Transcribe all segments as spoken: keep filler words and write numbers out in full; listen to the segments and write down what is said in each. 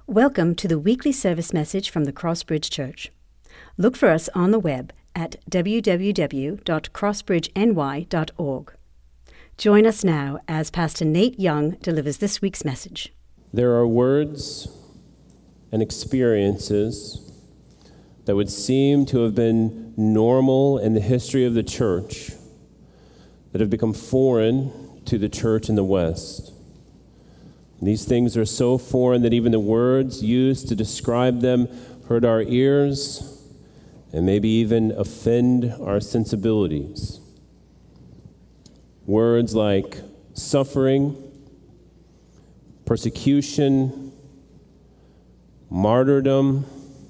Welcome to the weekly service message from the Crossbridge Church. Look for us on the web at w w w dot crossbridge n y dot org. Join us now as Pastor Nate Young delivers this week's message. There are words and experiences that would seem to have been normal in the history of the church that have become foreign to the church in the West. These things are so foreign that even the words used to describe them hurt our ears and maybe even offend our sensibilities. Words like suffering, persecution, martyrdom.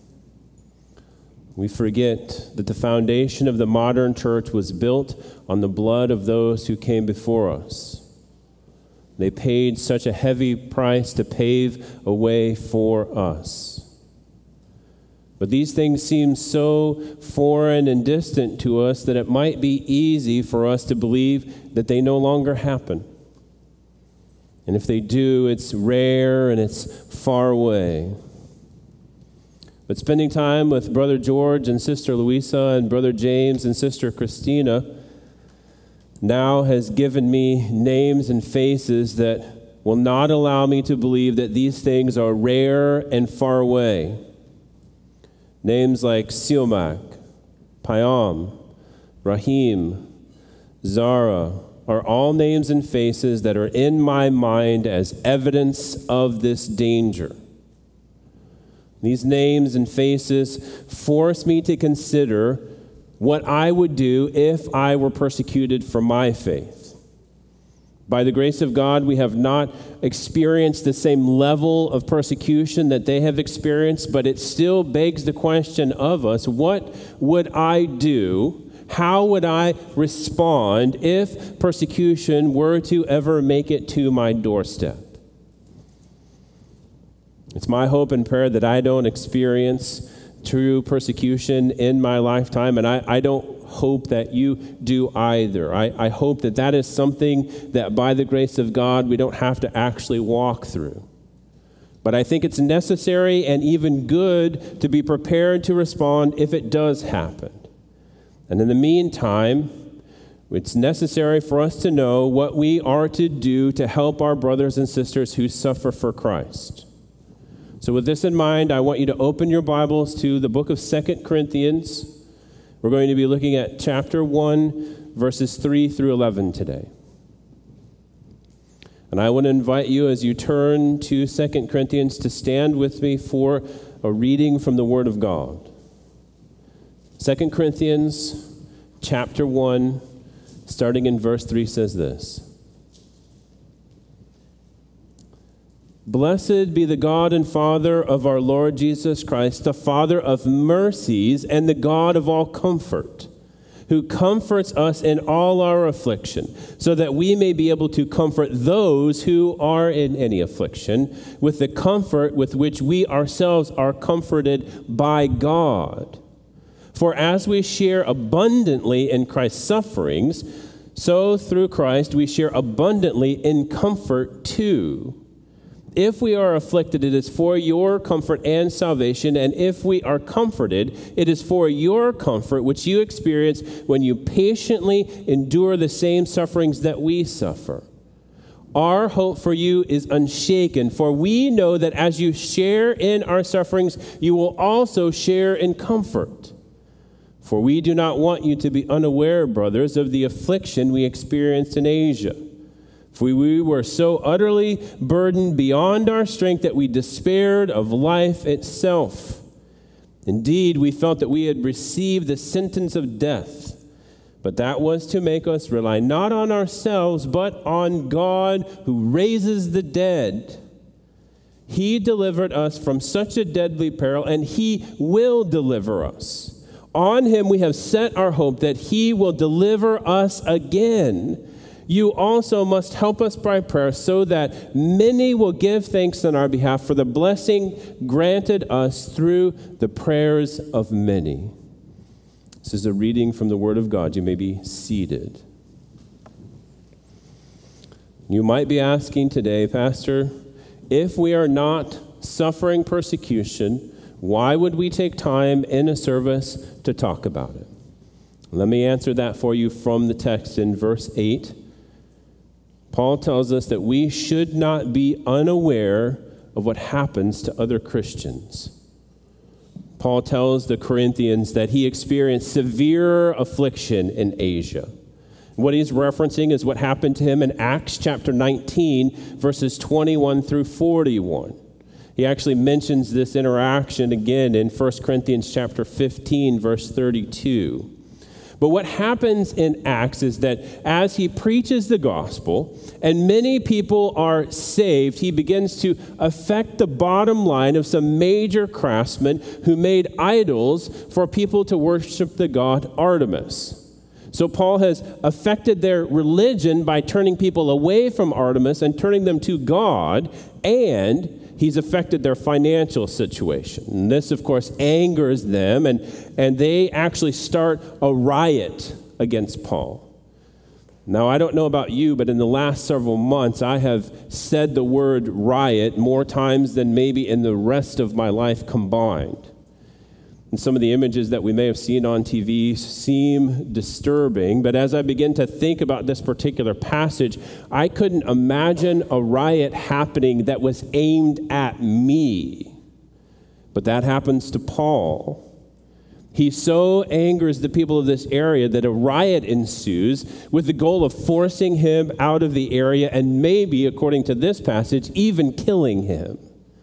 We forget that the foundation of the modern church was built on the blood of those who came before us. They paid such a heavy price to pave a way for us. But these things seem so foreign and distant to us that it might be easy for us to believe that they no longer happen. And if they do, it's rare and it's far away. But spending time with Brother George and Sister Louisa and Brother James and Sister Christina now has given me names and faces that will not allow me to believe that these things are rare and far away. Names like Siomak, Payam, Rahim, Zara are all names and faces that are in my mind as evidence of this danger. These names and faces force me to consider what I would do if I were persecuted for my faith. By the grace of God, we have not experienced the same level of persecution that they have experienced, but it still begs the question of us, what would I do? How would I respond if persecution were to ever make it to my doorstep? It's my hope and prayer that I don't experience true persecution in my lifetime, and I, I don't hope that you do either. I, I hope that that is something that by the grace of God we don't have to actually walk through. But I think it's necessary and even good to be prepared to respond if it does happen. And in the meantime, it's necessary for us to know what we are to do to help our brothers and sisters who suffer for Christ. So with this in mind, I want you to open your Bibles to the book of Second Corinthians. We're going to be looking at chapter one, verses three through eleven today. And I want to invite you as you turn to Second Corinthians to stand with me for a reading from the Word of God. Second Corinthians chapter one, starting in verse three, says this. Blessed be the God and Father of our Lord Jesus Christ, the Father of mercies and the God of all comfort, who comforts us in all our affliction, so that we may be able to comfort those who are in any affliction with the comfort with which we ourselves are comforted by God. For as we share abundantly in Christ's sufferings, so through Christ we share abundantly in comfort too. If we are afflicted, it is for your comfort and salvation, and if we are comforted, it is for your comfort, which you experience when you patiently endure the same sufferings that we suffer. Our hope for you is unshaken, for we know that as you share in our sufferings, you will also share in comfort. For we do not want you to be unaware, brothers, of the affliction we experienced in Asia. For we were so utterly burdened beyond our strength that we despaired of life itself. Indeed, we felt that we had received the sentence of death, but that was to make us rely not on ourselves, but on God who raises the dead. He delivered us from such a deadly peril, and He will deliver us. On Him we have set our hope that He will deliver us again. You also must help us by prayer so that many will give thanks on our behalf for the blessing granted us through the prayers of many. This is a reading from the Word of God. You may be seated. You might be asking today, Pastor, if we are not suffering persecution, why would we take time in a service to talk about it? Let me answer that for you from the text in verse eight. Paul tells us that we should not be unaware of what happens to other Christians. Paul tells the Corinthians that he experienced severe affliction in Asia. What he's referencing is what happened to him in Acts chapter nineteen, verses twenty-one through forty-one. He actually mentions this interaction again in First Corinthians chapter fifteen, verse thirty-two. But what happens in Acts is that as he preaches the gospel and many people are saved, he begins to affect the bottom line of some major craftsmen who made idols for people to worship the god Artemis. So Paul has affected their religion by turning people away from Artemis and turning them to God, and he's affected their financial situation. And this, of course, angers them, and, and they actually start a riot against Paul. Now, I don't know about you, but in the last several months, I have said the word riot more times than maybe in the rest of my life combined. And some of the images that we may have seen on T V seem disturbing, but as I begin to think about this particular passage, I couldn't imagine a riot happening that was aimed at me. But that happens to Paul. He so angers the people of this area that a riot ensues with the goal of forcing him out of the area and maybe, according to this passage, even killing him.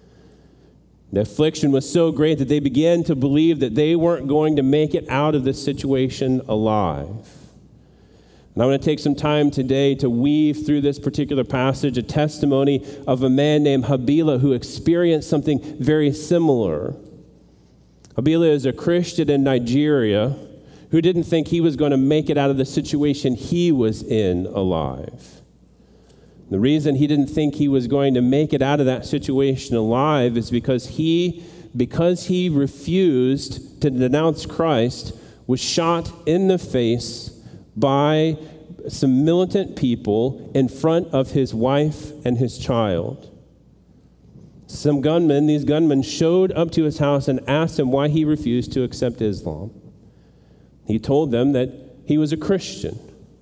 The affliction was so great that they began to believe that they weren't going to make it out of this situation alive. And I'm going to take some time today to weave through this particular passage a testimony of a man named Habila who experienced something very similar. Habila is a Christian in Nigeria who didn't think he was going to make it out of the situation he was in alive. The reason he didn't think he was going to make it out of that situation alive is because he, because he refused to denounce Christ, was shot in the face by some militant people in front of his wife and his child. Some gunmen, these gunmen showed up to his house and asked him why he refused to accept Islam. He told them that he was a Christian.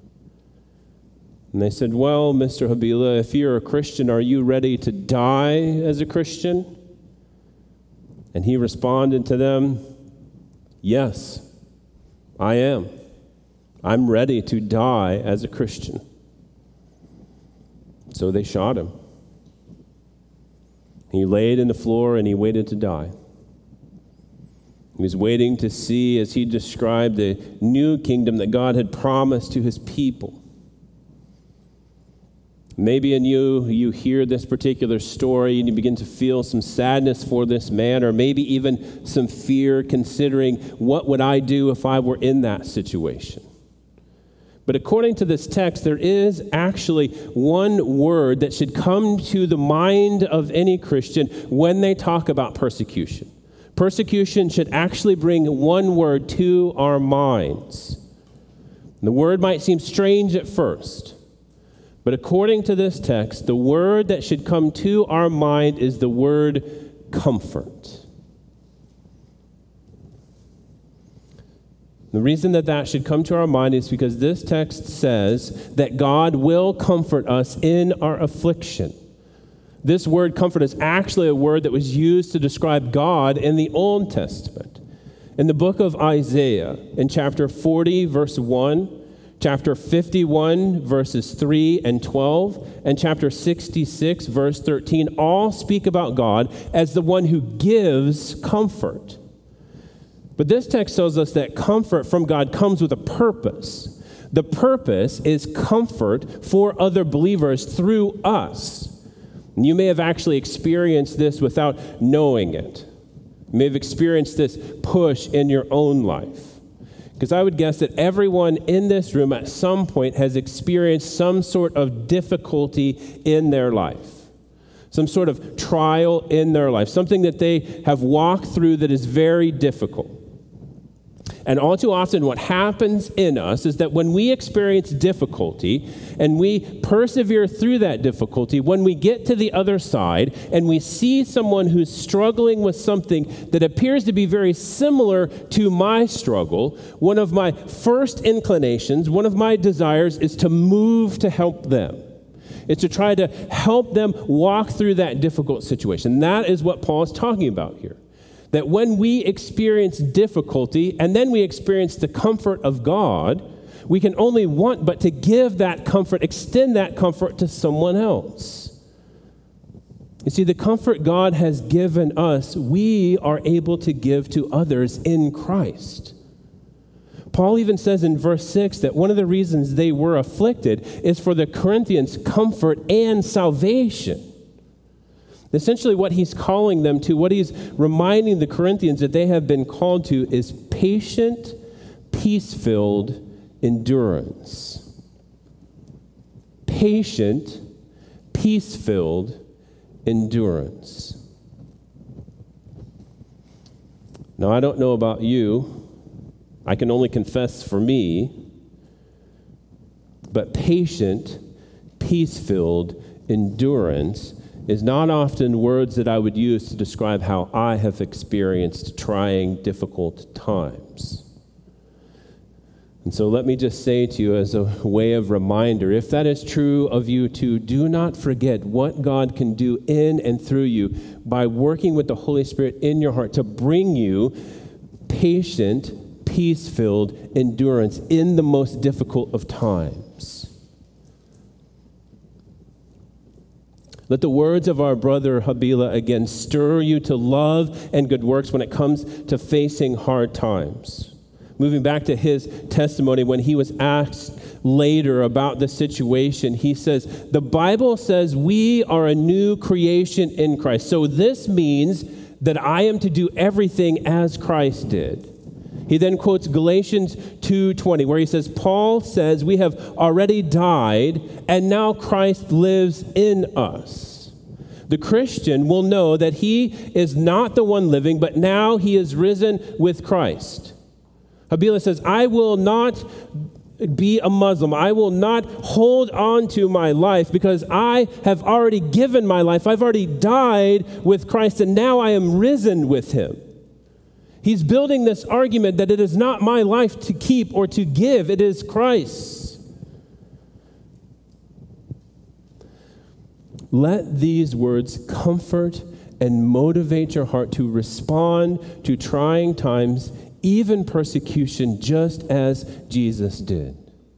And they said, well, Mister Habila, if you're a Christian, are you ready to die as a Christian? And he responded to them, yes, I am. I'm ready to die as a Christian. So they shot him. He laid in the floor and he waited to die. He was waiting to see, as he described, the new kingdom that God had promised to his people. Maybe in you, you hear this particular story and you begin to feel some sadness for this man, or maybe even some fear considering, what would I do if I were in that situation? But according to this text, there is actually one word that should come to the mind of any Christian when they talk about persecution. Persecution should actually bring one word to our minds. The word might seem strange at first, but according to this text, the word that should come to our mind is the word comfort. The reason that that should come to our mind is because this text says that God will comfort us in our affliction. This word comfort is actually a word that was used to describe God in the Old Testament. In the book of Isaiah, in chapter forty, verse one, chapter fifty-one, verses three and twelve, and chapter sixty-six, verse thirteen, all speak about God as the one who gives comfort. But this text tells us that comfort from God comes with a purpose. The purpose is comfort for other believers through us. And you may have actually experienced this without knowing it. You may have experienced this push in your own life. Because I would guess that everyone in this room at some point has experienced some sort of difficulty in their life. Some sort of trial in their life. Something that they have walked through that is very difficult. And all too often what happens in us is that when we experience difficulty and we persevere through that difficulty, when we get to the other side and we see someone who's struggling with something that appears to be very similar to my struggle, one of my first inclinations, one of my desires is to move to help them. It's to try to help them walk through that difficult situation. That is what Paul is talking about here. That when we experience difficulty and then we experience the comfort of God, we can only want but to give that comfort, extend that comfort to someone else. You see, the comfort God has given us, we are able to give to others in Christ. Paul even says in verse six that one of the reasons they were afflicted is for the Corinthians' comfort and salvation. Essentially, what he's calling them to, what he's reminding the Corinthians that they have been called to is patient, peace-filled endurance. Patient, peace-filled endurance. Now, I don't know about you. I can only confess for me. But patient, peace-filled endurance is not often words that I would use to describe how I have experienced trying, difficult times. And so let me just say to you as a way of reminder, if that is true of you too, do not forget what God can do in and through you by working with the Holy Spirit in your heart to bring you patient, peace-filled endurance in the most difficult of times. Let the words of our brother Habila again stir you to love and good works when it comes to facing hard times. Moving back to his testimony, when he was asked later about the situation, he says, the Bible says we are a new creation in Christ. So this means that I am to do everything as Christ did. He then quotes Galatians two twenty, where he says, Paul says we have already died, and now Christ lives in us. The Christian will know that he is not the one living, but now he is risen with Christ. Habila says, I will not be a Muslim. I will not hold on to my life because I have already given my life. I've already died with Christ, and now I am risen with him. He's building this argument that it is not my life to keep or to give, it is Christ's. Let these words comfort and motivate your heart to respond to trying times, even persecution, just as Jesus did.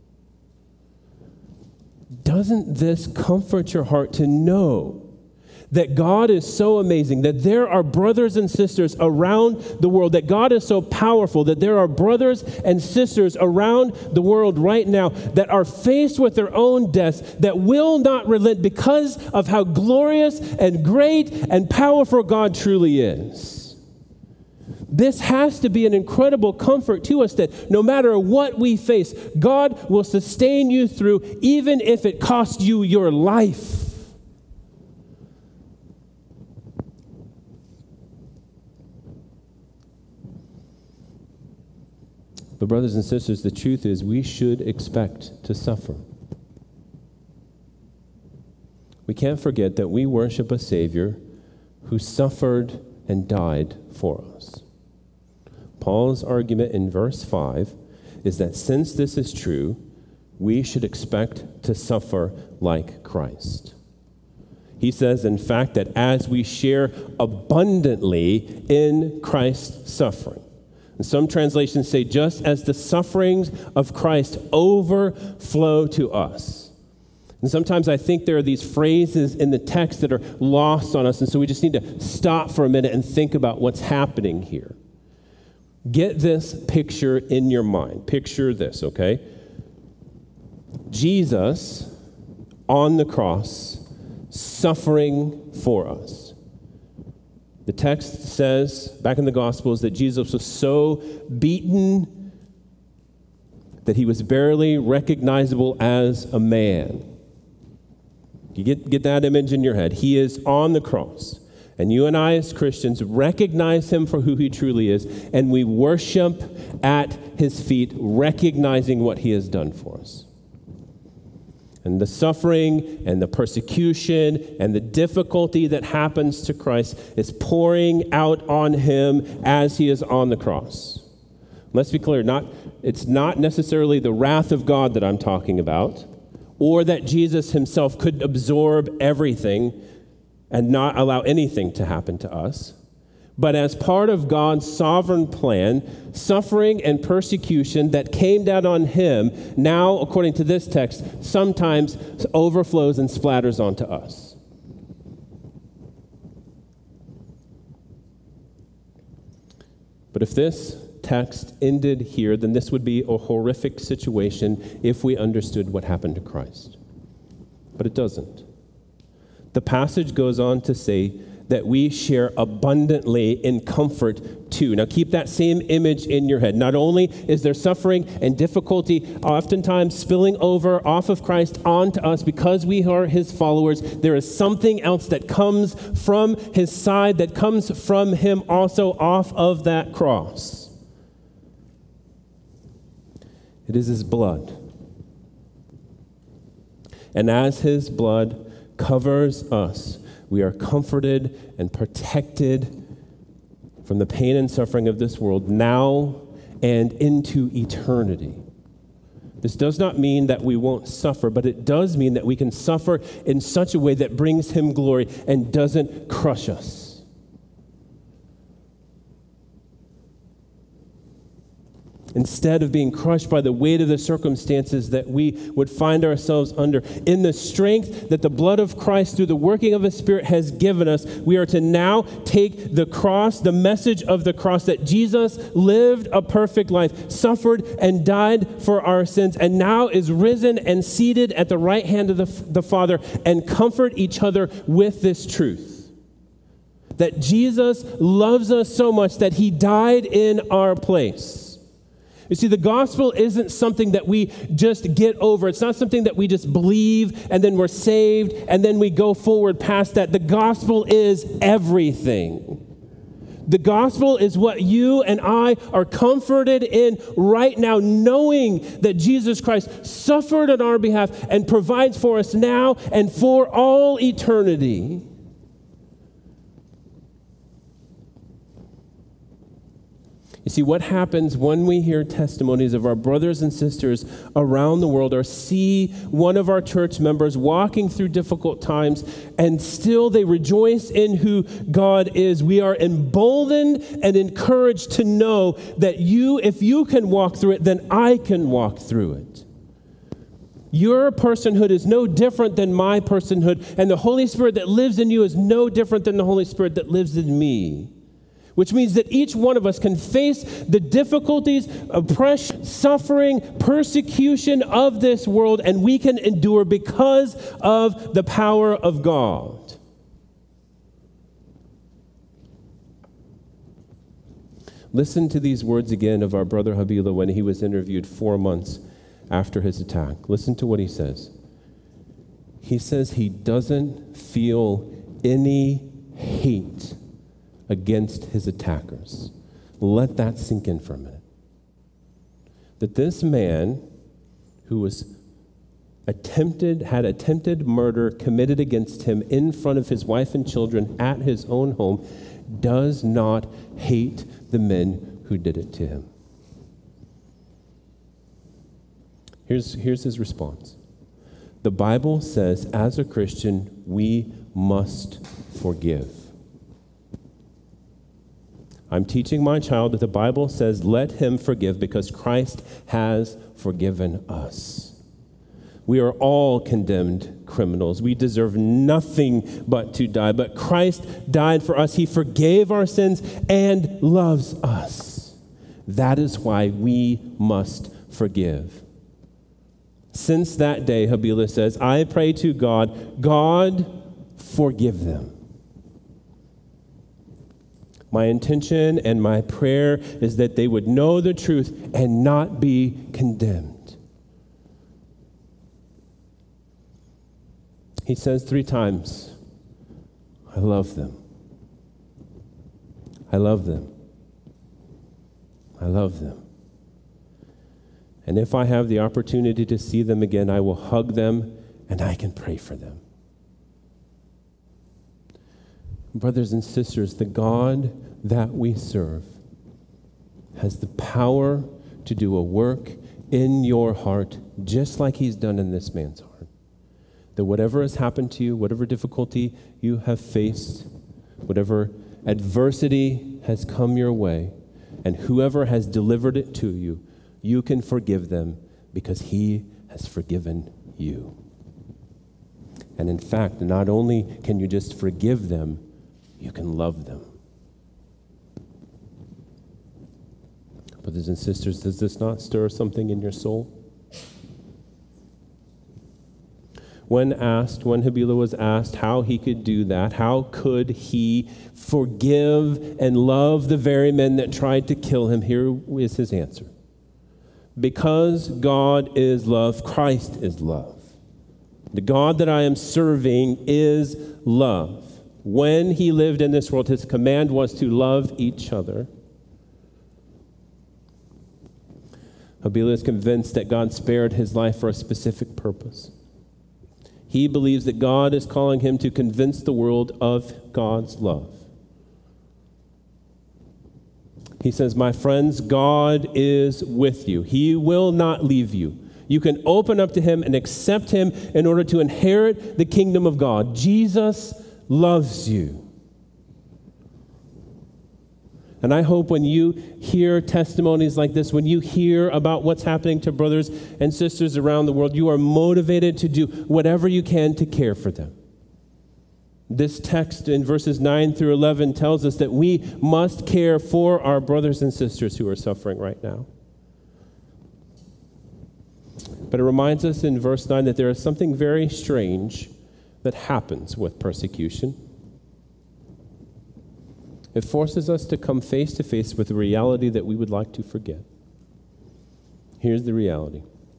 Doesn't this comfort your heart to know that God is so amazing, that there are brothers and sisters around the world, that God is so powerful, that there are brothers and sisters around the world right now that are faced with their own deaths, that will not relent because of how glorious and great and powerful God truly is. This has to be an incredible comfort to us that no matter what we face, God will sustain you through, even if it costs you your life. But brothers and sisters, the truth is we should expect to suffer. We can't forget that we worship a Savior who suffered and died for us. Paul's argument in verse five is that since this is true, we should expect to suffer like Christ. He says, in fact, that as we share abundantly in Christ's suffering, and some translations say, just as the sufferings of Christ overflow to us. And sometimes I think there are these phrases in the text that are lost on us, and so we just need to stop for a minute and think about what's happening here. Get this picture in your mind. Picture this, okay? Jesus on the cross, suffering for us. The text says, back in the Gospels, that Jesus was so beaten that he was barely recognizable as a man. You get, get that image in your head. He is on the cross, And you and I as Christians recognize him for who he truly is, and we worship at his feet, recognizing what he has done for us. And the suffering and the persecution and the difficulty that happens to Christ is pouring out on him as he is on the cross. Let's be clear, not, it's not necessarily the wrath of God that I'm talking about, or that Jesus himself could absorb everything and not allow anything to happen to us. But as part of God's sovereign plan, suffering and persecution that came down on him now, according to this text, sometimes overflows and splatters onto us. But if this text ended here, then this would be a horrific situation if we understood what happened to Christ. But it doesn't. The passage goes on to say that we share abundantly in comfort too. Now keep that same image in your head. Not only is there suffering and difficulty oftentimes spilling over off of Christ onto us because we are his followers, there is something else that comes from his side, that comes from him also off of that cross. It is his blood. And as his blood covers us, we are comforted and protected from the pain and suffering of this world now and into eternity. This does not mean that we won't suffer, but it does mean that we can suffer in such a way that brings him glory and doesn't crush us. Instead of being crushed by the weight of the circumstances that we would find ourselves under, in the strength that the blood of Christ through the working of his Spirit has given us, we are to now take the cross, the message of the cross, that Jesus lived a perfect life, suffered and died for our sins, and now is risen and seated at the right hand of the, the Father, and comfort each other with this truth. That Jesus loves us so much that he died in our place. You see, the gospel isn't something that we just get over. It's not something that we just believe and then we're saved and then we go forward past that. The gospel is everything. The gospel is what you and I are comforted in right now, knowing that Jesus Christ suffered on our behalf and provides for us now and for all eternity. You see, what happens when we hear testimonies of our brothers and sisters around the world, or see one of our church members walking through difficult times and still they rejoice in who God is? We are emboldened and encouraged to know that you, if you can walk through it, then I can walk through it. Your personhood is no different than my personhood, and the Holy Spirit that lives in you is no different than the Holy Spirit that lives in me. Which means that each one of us can face the difficulties, oppression, suffering, persecution of this world, and we can endure because of the power of God. Listen to these words again of our brother Habila when he was interviewed four months after his attack. Listen to what he says. He says he doesn't feel any hate against his attackers. Let that sink in for a minute. That this man who was attempted, had attempted murder committed against him in front of his wife and children at his own home does not hate the men who did it to him. Here's, here's his response. The Bible says, as a Christian, we must forgive. I'm teaching my child that the Bible says, let him forgive because Christ has forgiven us. We are all condemned criminals. We deserve nothing but to die. But Christ died for us. He forgave our sins and loves us. That is why we must forgive. Since that day, Habila says, I pray to God, God, forgive them. My intention and my prayer is that they would know the truth and not be condemned. He says three times, I love them. I love them. I love them. And if I have the opportunity to see them again, I will hug them and I can pray for them. Brothers and sisters, the God that we serve has the power to do a work in your heart, just like he's done in this man's heart. That whatever has happened to you, whatever difficulty you have faced, whatever adversity has come your way, and whoever has delivered it to you, you can forgive them because he has forgiven you. And in fact, not only can you just forgive them, you can love them. Brothers and sisters, does this not stir something in your soul? When asked, when Habila was asked how he could do that, how could he forgive and love the very men that tried to kill him, here is his answer. Because God is love, Christ is love. The God that I am serving is love. When he lived in this world, his command was to love each other. Habila is convinced that God spared his life for a specific purpose. He believes that God is calling him to convince the world of God's love. He says, my friends, God is with you. He will not leave you. You can open up to him and accept him in order to inherit the kingdom of God. Jesus loves you. And I hope when you hear testimonies like this, when you hear about what's happening to brothers and sisters around the world, you are motivated to do whatever you can to care for them. This text in verses nine through eleven tells us that we must care for our brothers and sisters who are suffering right now. But it reminds us in verse nine that there is something very strange that happens with persecution. It forces us to come face to face with a reality that we would like to forget. Here's the reality.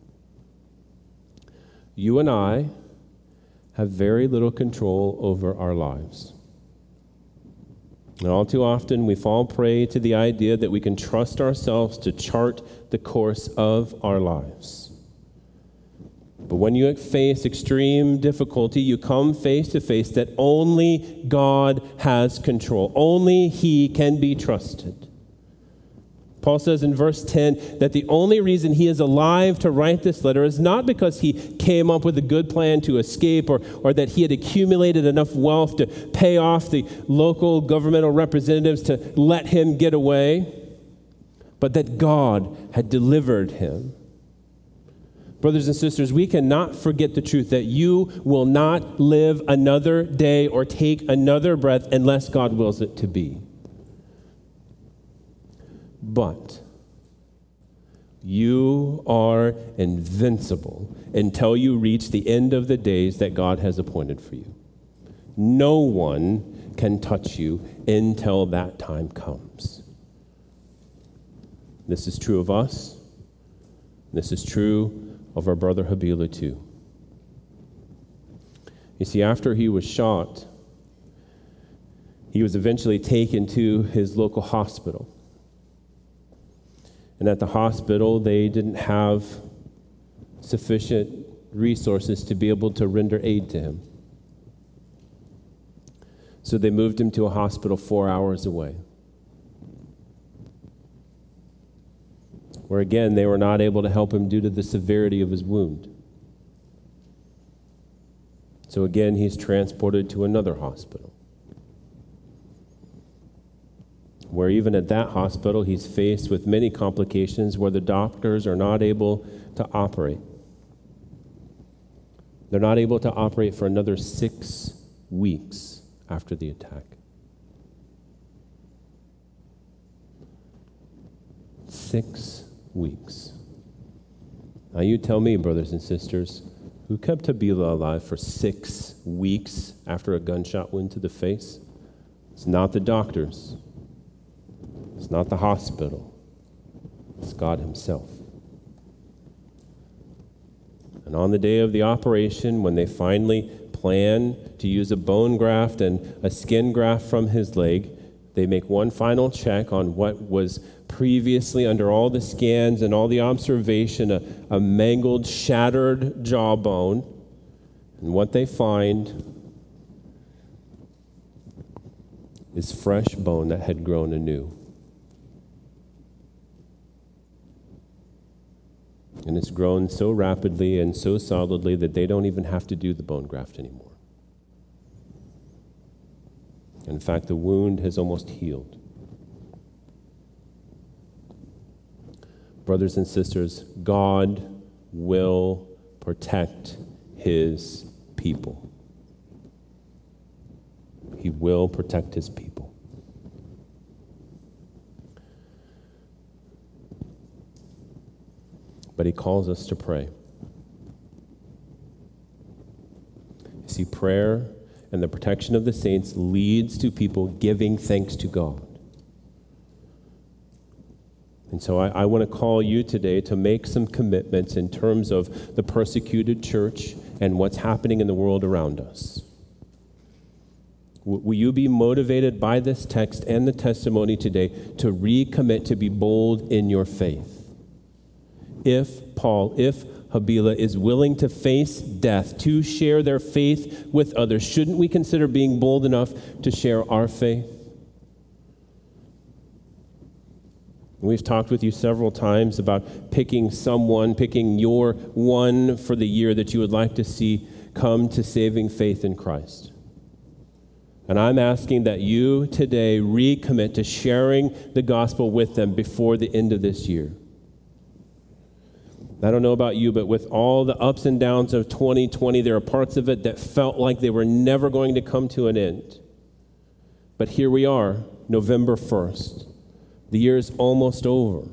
You and I have very little control over our lives. And all too often we fall prey to the idea that we can trust ourselves to chart the course of our lives. But when you face extreme difficulty, you come face to face that only God has control. Only he can be trusted. Paul says in verse ten that the only reason he is alive to write this letter is not because he came up with a good plan to escape or, or that he had accumulated enough wealth to pay off the local governmental representatives to let him get away, but that God had delivered him. Brothers and sisters, we cannot forget the truth that you will not live another day or take another breath unless God wills it to be. But you are invincible until you reach the end of the days that God has appointed for you. No one can touch you until that time comes. This is true of us. This is true of our brother Habila too. You see, after he was shot, he was eventually taken to his local hospital. And at the hospital, they didn't have sufficient resources to be able to render aid to him. So they moved him to a hospital four hours away, where again, they were not able to help him due to the severity of his wound. So again, he's transported to another hospital, where even at that hospital, he's faced with many complications where the doctors are not able to operate. They're not able to operate for another six weeks after the attack. Six weeks. Now you tell me, brothers and sisters, who kept Habila alive for six weeks after a gunshot wound to the face? It's not the doctors. It's not the hospital. It's God himself. And on the day of the operation, when they finally plan to use a bone graft and a skin graft from his leg, They make one final check on what was previously, under all the scans and all the observation, a, a mangled, shattered jawbone. And what they find is fresh bone that had grown anew. And it's grown so rapidly and so solidly that they don't even have to do the bone graft anymore. In fact, the wound has almost healed. Brothers and sisters, God will protect his people. He will protect his people. But he calls us to pray. You see, prayer and the protection of the saints leads to people giving thanks to God. And so I, I want to call you today to make some commitments in terms of the persecuted church and what's happening in the world around us. W- will you be motivated by this text and the testimony today to recommit to be bold in your faith? If Paul, if Habila is willing to face death, to share their faith with others, shouldn't we consider being bold enough to share our faith? We've talked with you several times about picking someone, picking your one for the year that you would like to see come to saving faith in Christ. And I'm asking that you today recommit to sharing the gospel with them before the end of this year. I don't know about you, but with all the ups and downs of twenty twenty, there are parts of it that felt like they were never going to come to an end. But here we are, November first. The year is almost over.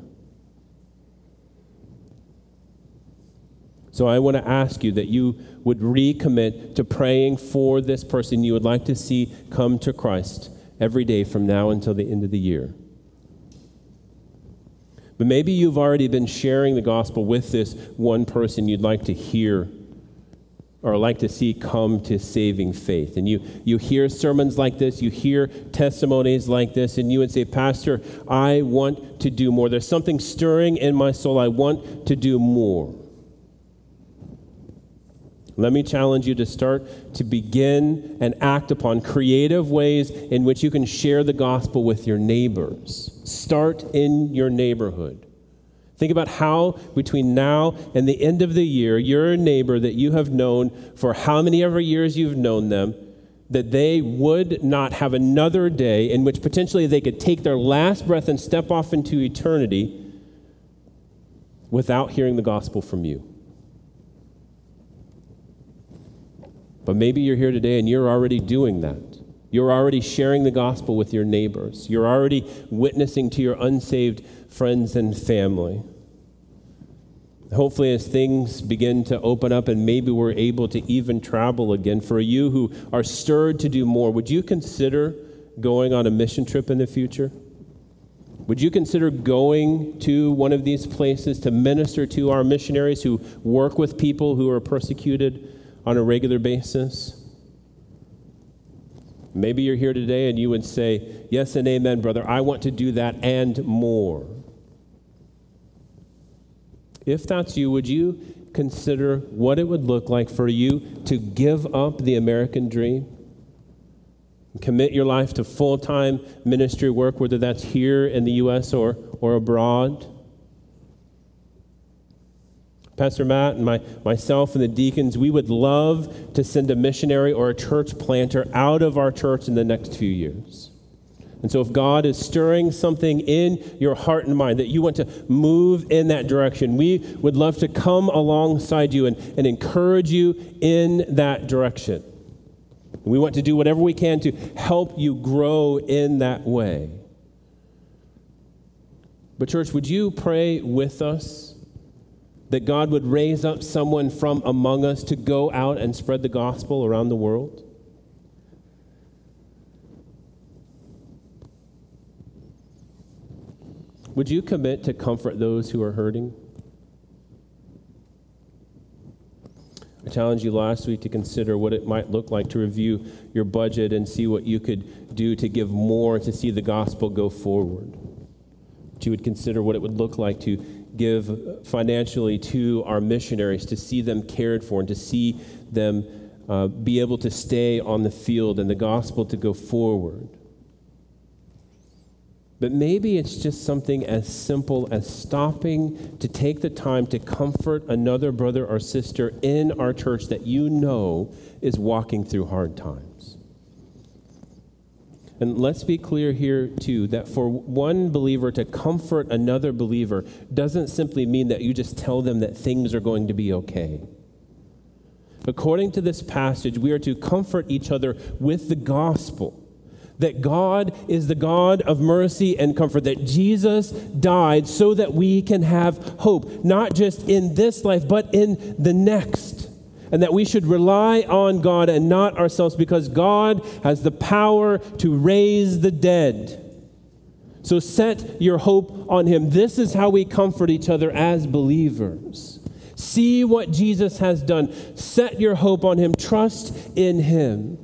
So I want to ask you that you would recommit to praying for this person you would like to see come to Christ every day from now until the end of the year. But maybe you've already been sharing the gospel with this one person you'd like to hear or like to see come to saving faith. And you, you hear sermons like this, you hear testimonies like this, and you would say, Pastor, I want to do more. There's something stirring in my soul. I want to do more. Let me challenge you to start to begin and act upon creative ways in which you can share the gospel with your neighbors. Start in your neighborhood. Think about how between now and the end of the year, your neighbor that you have known for how many ever years you've known them, that they would not have another day in which potentially they could take their last breath and step off into eternity without hearing the gospel from you. But maybe you're here today and you're already doing that. You're already sharing the gospel with your neighbors. You're already witnessing to your unsaved friends and family. Hopefully, as things begin to open up and maybe we're able to even travel again, for you who are stirred to do more, would you consider going on a mission trip in the future? Would you consider going to one of these places to minister to our missionaries who work with people who are persecuted on a regular basis? Maybe you're here today and you would say, yes and amen, brother, I want to do that and more. If that's you, would you consider what it would look like for you to give up the American dream? Commit your life to full-time ministry work, whether that's here in the U S or, or abroad. Pastor Matt and my, myself and the deacons, we would love to send a missionary or a church planter out of our church in the next few years. And so if God is stirring something in your heart and mind that you want to move in that direction, we would love to come alongside you and, and encourage you in that direction. We want to do whatever we can to help you grow in that way. But church, would you pray with us that God would raise up someone from among us to go out and spread the gospel around the world? Would you commit to comfort those who are hurting? challenged you last week to consider what it might look like to review your budget and see what you could do to give more to see the gospel go forward. That you would consider what it would look like to give financially to our missionaries, to see them cared for and to see them uh, be able to stay on the field and the gospel to go forward. But maybe it's just something as simple as stopping to take the time to comfort another brother or sister in our church that you know is walking through hard times. And let's be clear here, too, that for one believer to comfort another believer doesn't simply mean that you just tell them that things are going to be okay. According to this passage, we are to comfort each other with the gospel. That God is the God of mercy and comfort, that Jesus died so that we can have hope, not just in this life, but in the next. And that we should rely on God and not ourselves, because God has the power to raise the dead. So set your hope on Him. This is how we comfort each other as believers. See what Jesus has done. Set your hope on Him. Trust in Him.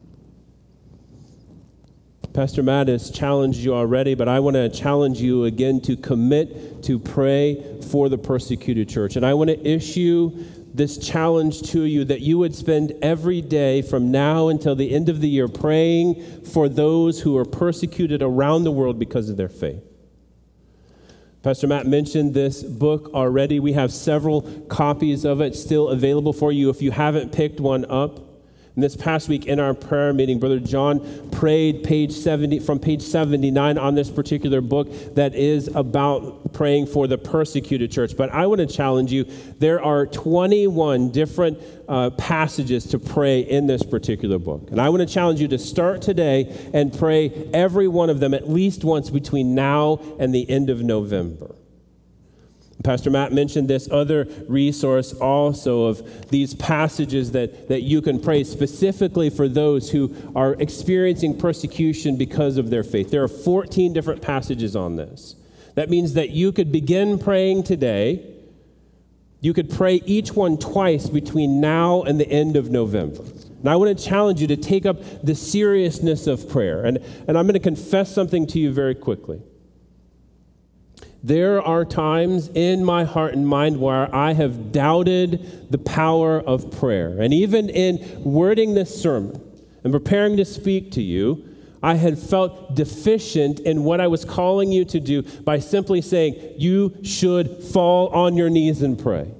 Pastor Matt has challenged you already, but I want to challenge you again to commit to pray for the persecuted church. And I want to issue this challenge to you that you would spend every day from now until the end of the year praying for those who are persecuted around the world because of their faith. Pastor Matt mentioned this book already. We have several copies of it still available for you if you haven't picked one up. And this past week in our prayer meeting, Brother John prayed page seventy from page seventy-nine on this particular book that is about praying for the persecuted church. But I want to challenge you. There are twenty-one different uh, passages to pray in this particular book. And I want to challenge you to start today and pray every one of them at least once between now and the end of November. Pastor Matt mentioned this other resource also of these passages that, that you can pray specifically for those who are experiencing persecution because of their faith. There are fourteen different passages on this. That means that you could begin praying today. You could pray each one twice between now and the end of November. And I want to challenge you to take up the seriousness of prayer. And, and I'm going to confess something to you very quickly. There are times in my heart and mind where I have doubted the power of prayer. And even in wording this sermon and preparing to speak to you, I had felt deficient in what I was calling you to do by simply saying, you should fall on your knees and pray.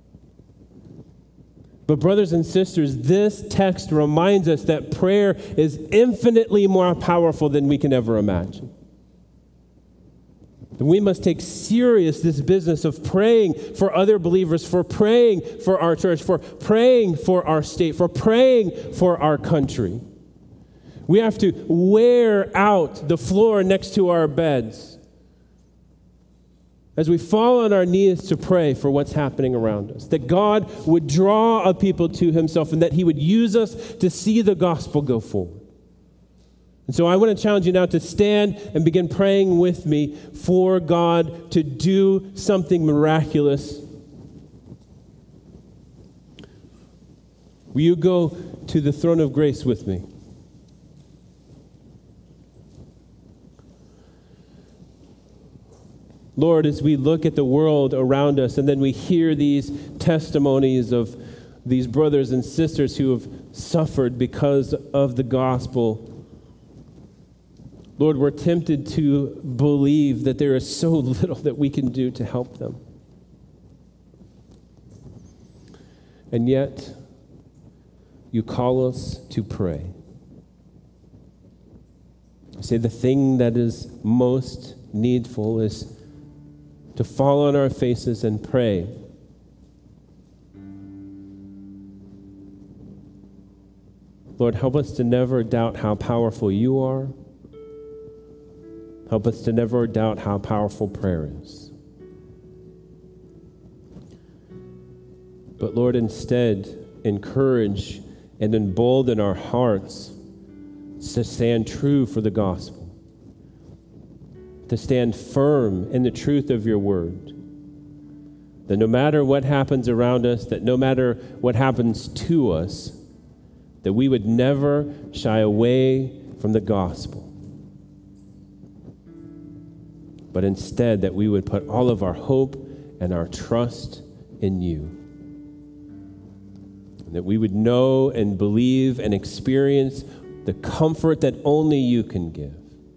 But brothers and sisters, this text reminds us that prayer is infinitely more powerful than we can ever imagine. And we must take serious this business of praying for other believers, for praying for our church, for praying for our state, for praying for our country. We have to wear out the floor next to our beds as we fall on our knees to pray for what's happening around us, that God would draw a people to Himself and that He would use us to see the gospel go forward. And so I want to challenge you now to stand and begin praying with me for God to do something miraculous. Will you go to the throne of grace with me? Lord, as we look at the world around us and then we hear these testimonies of these brothers and sisters who have suffered because of the gospel, Lord, we're tempted to believe that there is so little that we can do to help them. And yet, you call us to pray. You say the thing that is most needful is to fall on our faces and pray. Lord, help us to never doubt how powerful you are. Help us to never doubt how powerful prayer is. But Lord, instead, encourage and embolden our hearts to stand true for the gospel, to stand firm in the truth of your word, that no matter what happens around us, that no matter what happens to us, that we would never shy away from the gospel, but instead that we would put all of our hope and our trust in you. And that we would know and believe and experience the comfort that only you can give.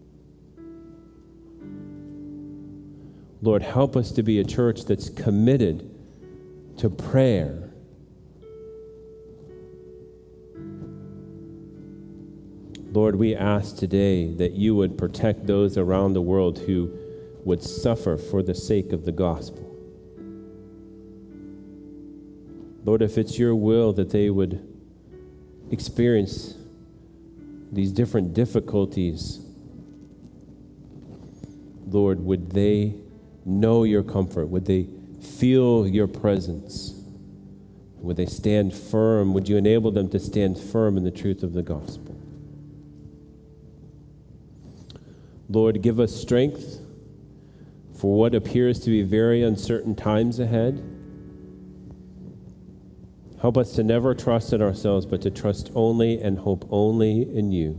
Lord, help us to be a church that's committed to prayer. Lord, we ask today that you would protect those around the world who would suffer for the sake of the gospel. Lord, if it's your will that they would experience these different difficulties, Lord, would they know your comfort? Would they feel your presence? Would they stand firm? Would you enable them to stand firm in the truth of the gospel? Lord, give us strength for what appears to be very uncertain times ahead. Help us to never trust in ourselves, but to trust only and hope only in you.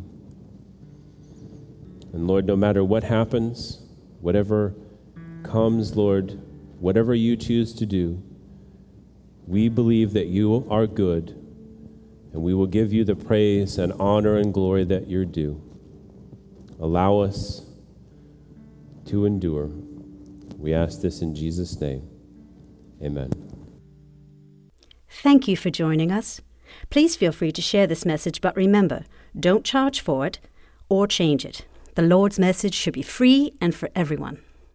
And Lord, no matter what happens, whatever comes, Lord, whatever you choose to do, we believe that you are good, and we will give you the praise and honor and glory that you're due. Allow us to endure. We ask this in Jesus' name. Amen. Thank you for joining us. Please feel free to share this message, but remember, don't charge for it or change it. The Lord's message should be free and for everyone.